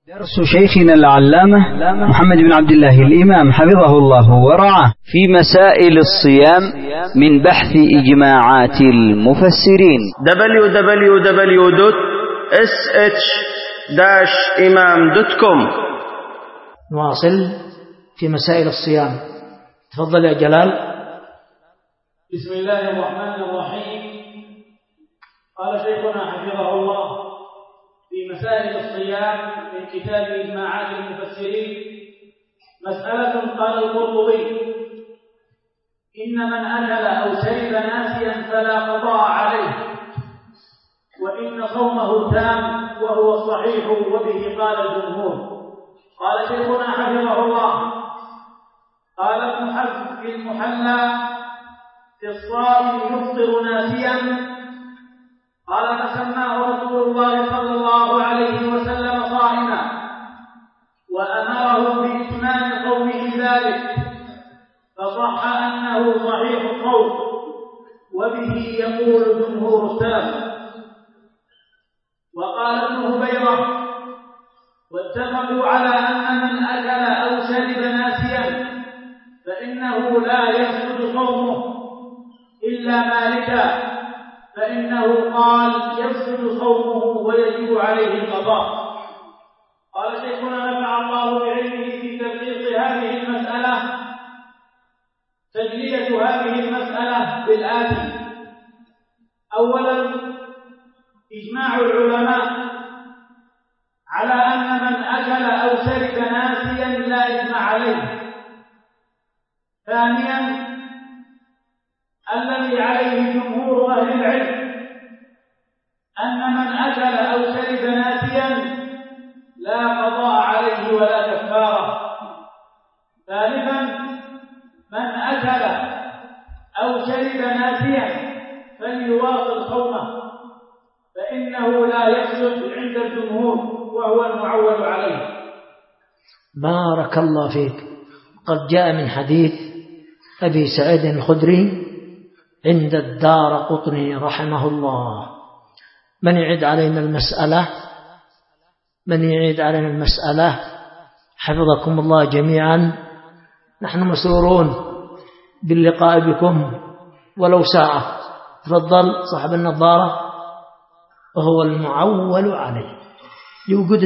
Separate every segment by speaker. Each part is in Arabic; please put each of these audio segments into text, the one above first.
Speaker 1: درس شيخنا العلامة محمد بن عبد الله الإمام حفظه الله ورعاه في مسائل الصيام من بحث إجماعات المفسرين.
Speaker 2: www.sh-imam.com.
Speaker 3: نواصل في مسائل الصيام. تفضل يا جلال.
Speaker 4: بسم الله الرحمن الرحيم. قال شيخنا حفظه الله في مسائل الصيام من كتاب إجماعات المفسرين: مسألة. قال القرطبي: إن من أكل أو شرب ناسيا فلا قضاء عليه، وإن صومه تام وهو الصحيح، وبه قال الجمهور. قال شيخنا حفظه الله: قال ابن حزم في المحلى: في الصائم يفطر ناسيا. قال: فسماه رسول الله صلى الله عليه وسلم صائما، وأمره بإتمام قوله ذلك، فصح أنه صحيح القول، وبه يقول جمهور السلف. وقال ابن هبيرة: واتفقوا على أن من أكل أو شرب ناسيا فإنه لا يفسد صومه إلا مالكا، فإنه قال يفسد صومه ويجب عليه القضاء. قال شيخنا نفع الله بعلمه في تدقيق هذه المسألة تجلية هذه المسألة بالآتي: أولا، إجماع العلماء على أن من أكل أو شرب ناسيا لا إثم عليه. ثانيا، الذي عليه جمهور أهل العلم أن من أكل أو شرب ناسيا لا قضاء عليه ولا كفارة. ثالثا، من أكل أو شرب ناسيا فليواصل صومه، فإنه لا يفسد عند الجمهور، وهو المعول عليه.
Speaker 3: بارك الله فيك. قد جاء من حديث أبي سعيد الخدري عند الدارقطني رحمه الله. من يعيد علينا المسألة؟ حفظكم الله جميعا. نحن مسرورون باللقاء بكم ولو ساعة. تفضل صاحب النظارة. وهو المعول عليه لوجود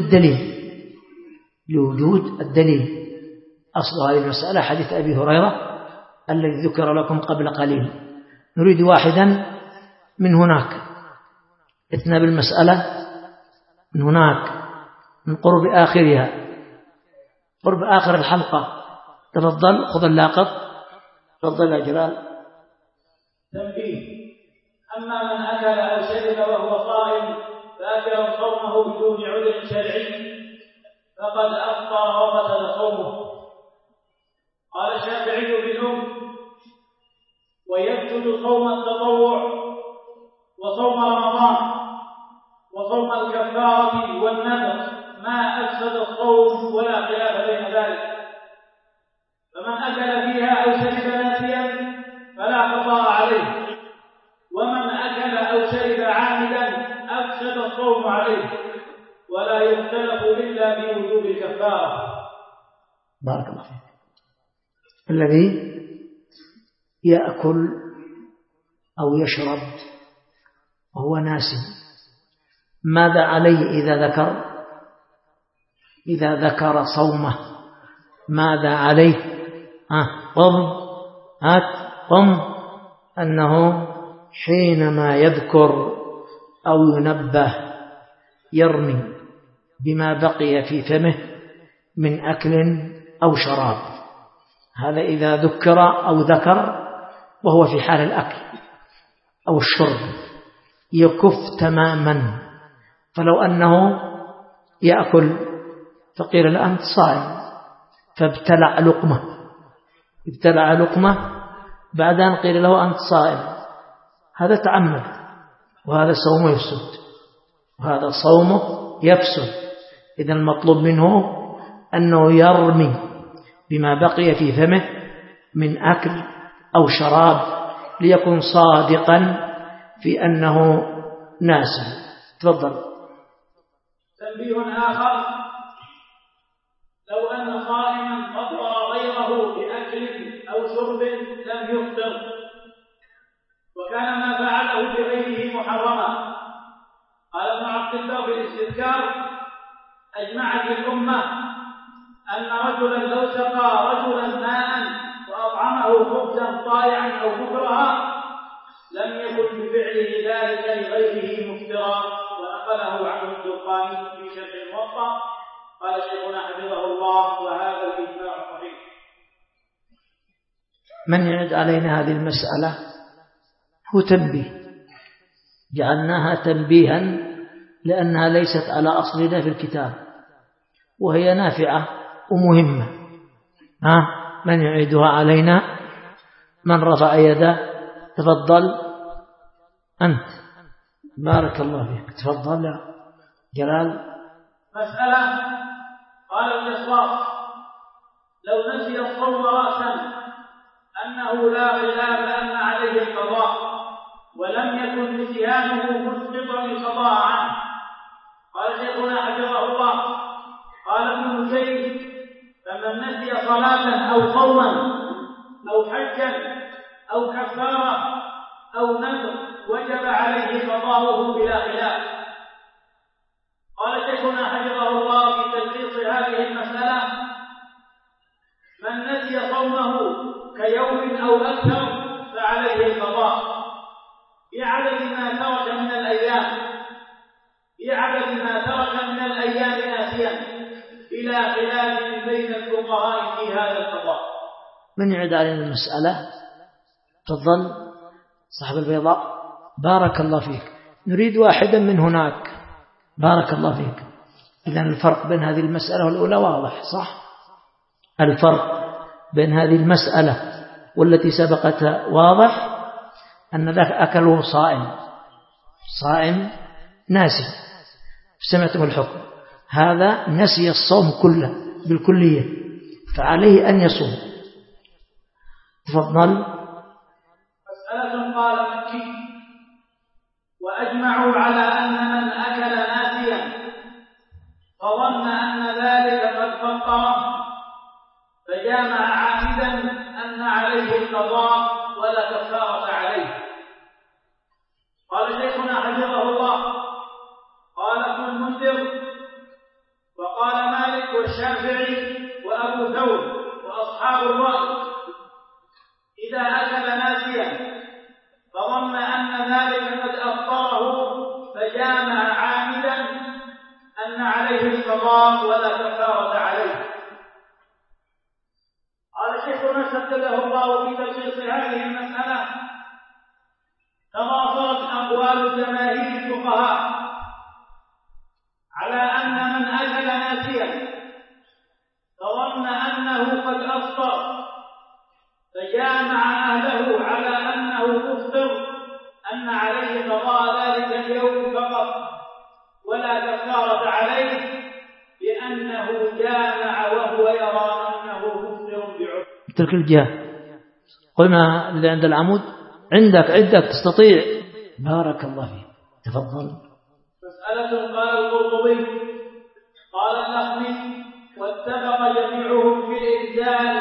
Speaker 3: الدليل. أصل هذه المسألة حديث أبي هريرة الذي ذكر لكم قبل قليل. نريد واحدا من هناك. اتنا بالمسألة من هناك، من قرب آخرها، قرب آخر الحلقة. تفضل، خذ اللاقط. تفضل يا جلال.
Speaker 4: تنبيه: أما من أكل أو شرب وهو صائم فأكل صومه بدون عذر شرعي فقد أفطر وفسد صومه. قال الشافعي بالأم: ويفسد صوم التطوع وصوم رمضان وصوم الكفارة والنذر ما أفسد الصوم، ولا خلاف بين ذلك. فمن أكل فيها أو شرب ناسيا فلا قضاء عليه، ومن أكل أو شرب عامدا أفسد الصوم عليه، ولا يختلف إلا بوجوب الكفارة.
Speaker 3: بارك الله فيك. الذي يأكل أو يشرب وهو ناسي ماذا عليه إذا ذكر صومه؟ ماذا عليه؟ قم أنه حينما يذكر أو ينبه يرمي بما بقي في فمه من أكل أو شراب. هذا إذا ذكر أو ذكر وهو في حال الأكل أو الشرب يكف تماما. فلو أنه يأكل فقيل له: أنت صائم، فابتلع لقمة، بعد أن قيل له: أنت صائم، هذا تعمد، وهذا صومه يفسد. إذا المطلوب منه أنه يرمي بما بقي في فمه من أكل أو شراب ليكن صادقا في أنه ناسي. تفضل.
Speaker 4: تنبيه آخر: يذكر بالاستذكار أجمعت الأمة أن رجلا لو سقى رجلا ماء وأطعمه خبزا طائعا أو كفرها لم يكن بفعله ذلك لغيره مفترا، ونقله عنه الدرقاني في شرح الموطأ. قال شيخنا حفظه الله: وهذا الإجماع صحيح.
Speaker 3: من يعد علينا هذه المسألة هو تنبيه، جعلناها تنبيها لأنها ليست على أصلنا في الكتاب، وهي نافعة ومهمة. من يعيدها علينا؟ من رفع يده؟ تفضل أنت، بارك الله فيك، تفضل يا جلال.
Speaker 4: مسألة. قال الجصاص: لو نسي الصوم رأسا أنه لا خلاف أن عليه القضاء، ولم يكن نسيانه مسقطا القضاء عنه. قال شيخنا حفظه الله: قال ابن زيد: فمن نسي صلاة أو صوما أو حجا أو كفارة أو نذر وجب عليه قضاؤه بلا خلاف. قال شيخنا حفظه الله في تلخيص هذه المسألة: من نسي صومه كيوم أو أكثر فعليه القضاء بعدد ما ترك من الأيام، ناسيا، بلا خلاف بين الفقهاء في هذا القضاء.
Speaker 3: من يعد علينا المسألة؟ تفضل صاحب البيضاء، بارك الله فيك. نريد واحدا من هناك، بارك الله فيك. إذن الفرق بين هذه المسألة والأولى واضح، صح؟ الفرق بين هذه المسألة والتي سبقتها واضح، أن ذاك أكله صائم ناسي، سمعتم الحكم. هذا نسي الصوم كله بالكلية، فعليه أن يصوم. تفضل.
Speaker 4: مسألة. قال مكي: وأجمعوا على أن من أكل ناسيا فظن أن ذلك قد فطر فجامع عامدا أن عليه القضاء ولا كفارة عليه. قال شيخنا حفظه الله: قال ابن المنذر وقال مالك والشافعي وأبو ثور وأصحاب الرأي: إذا أكل ناسيا فظن أن ذلك قد أفطره فجامع عامدا أن عليه القضاء ولا كفارة عليه. قال شيخنا سدده الله في تلخيص هذه المسألة: تضافرت أقوال جماهير الفقهاء على أن من أكل ناسيا فظن أنه قد أفطر فجامع أهله على أنه مفطر أن عليه قضاء ذلك اليوم فقط ولا كفارة عليه، لأنه جامع وهو يرى أنه مفطر بعذر.
Speaker 3: تلك الجهة قلنا اللي عند العمود عندك تستطيع، بارك الله فيك، تفضل.
Speaker 4: مسألة. قال القرطبي: قال اللخمي: واتفق جميعهم في الإنزال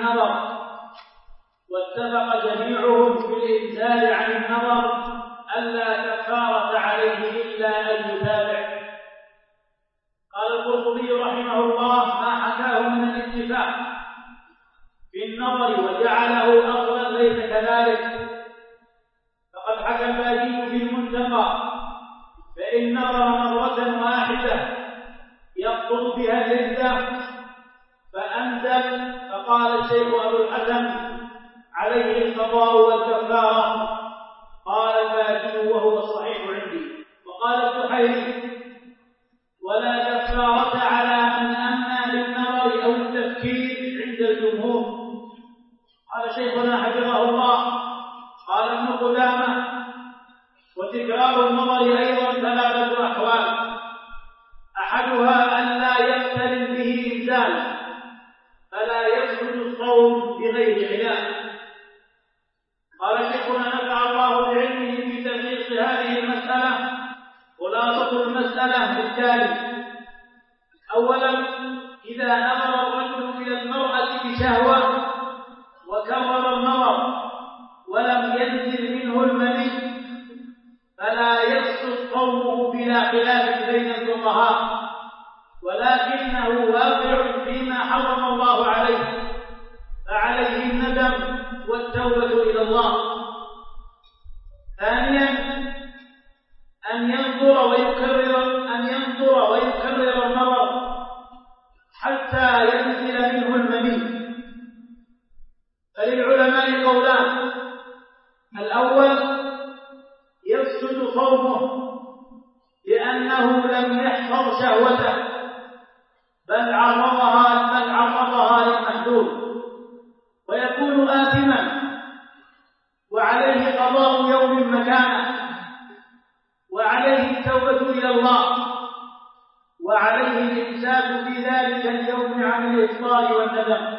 Speaker 4: عن النظر ألا كفارة عليه إلا أن يتابع. قال القرطبي رحمه الله: ما حكاه من الاتفاق في النظر وجعله أصلا ليس كذلك، فقد حكى الباجي في المنتقى: فإن نظر مرة واحدة يقصد بها الردة فأنزل، فقال الشيخ أبو الحسن: عليه القضاء والكفارة. قال الباجي وهو الصحيح عندي. وقال الزحيري: ولا كفارة على من أمنى بالنظر أو التفكير عند الجمهور. قال شيخنا حفظه الله: قال ابن قدامة: وتكرار النظر أيضا 3 أحوال، أحدها أن لا يقترن به إنزال فلا يسجد الصوم بغير خلاف. قال شيخنا نفع الله بعلمه في تلخيص هذه المسألة: خلاصة المسألة بالتالي: أولا، إذا نظر الرجل إلى المرأة بشهوة وكرر النظر ولم ينزل منه المني فلا يسقط صومه بلا خلاف بين حتى ينزل منه المني. فللعلماء قولان: الأول يفسد صومه لأنه لم يحفظ شهوته بل عرضها للمحذور ويكون آثما وعليه قضاء يوم مكانه وعليه التوبة إلى الله وعليه الإمساك في ذلك اليوم عن الإفطار والندم.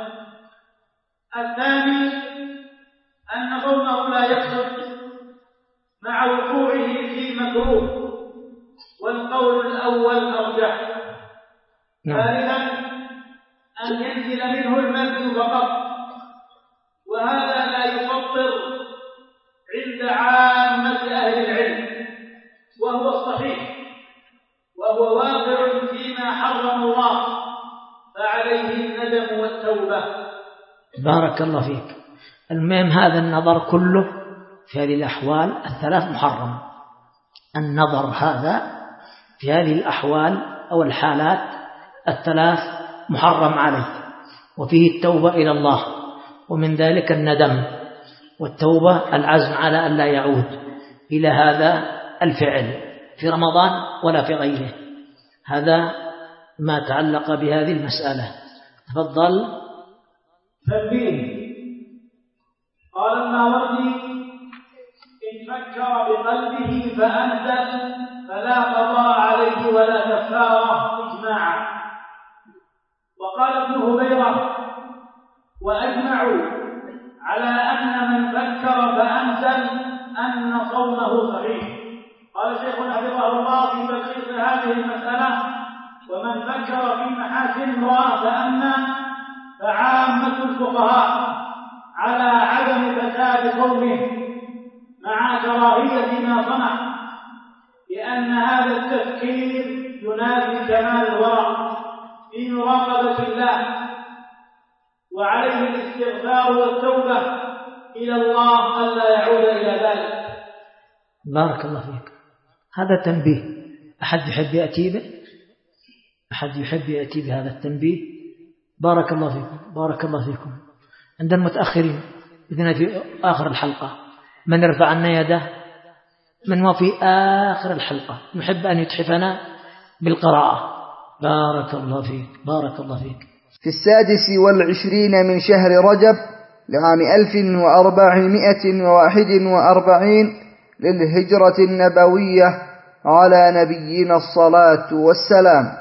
Speaker 4: الثاني أن صومه لا يفسد مع وقوعه في مكروه، والقول الأول أرجح. ثالثا أن ينزل منه المني فقط، وهذا لا يفطر عند عامة أهل العلم، وهو الصحيح، وهو واقع فيما حرم الله، فعليه الندم والتوبة.
Speaker 3: بارك الله فيك. المهم هذا النظر كله في هذه الأحوال الثلاث محرم. النظر هذا في هذه الأحوال أو الحالات الثلاث محرم عليه، وفيه التوبة إلى الله، ومن ذلك الندم والتوبة العزم على أن لا يعود إلى هذا الفعل في رمضان ولا في غيره. هذا ما تعلق بهذه المسألة. تفضل.
Speaker 4: تنبيه: قال الماوردي: إن فكر بقلبه فأنزل فلا قضاء عليه ولا كفارة إجماعا. وقال ابن هبيرة: وأجمعوا على أن من فكر فأنزل أن صومه صحيح. قال شيخنا حفظه الله في تلخيص هذه المسألة: ومن فكر في محاسن امرأة فأما فعامة الفقهاء على عدم فساد صومه مع كراهية ما صنع، لأن هذا التفكير ينافي كمال الورع في مراقبة الله، وعليه الاستغفار والتوبة إلى الله ألا يعود إلى ذلك.
Speaker 3: بارك الله فيك. هذا تنبيه. أحد يحب يأتي به؟ أحد يحب يأتي بهذا التنبيه؟ بارك الله فيكم. بارك الله فيكم. عند المتأخرين إذن في آخر الحلقة من يرفع عنا يده؟ من هو في آخر الحلقة نحب أن يتحفنا بالقراءة. بارك الله فيك. بارك الله فيك.
Speaker 5: في 26 من شهر رجب لعام 1441 للهجرة النبوية على نبينا الصلاة والسلام.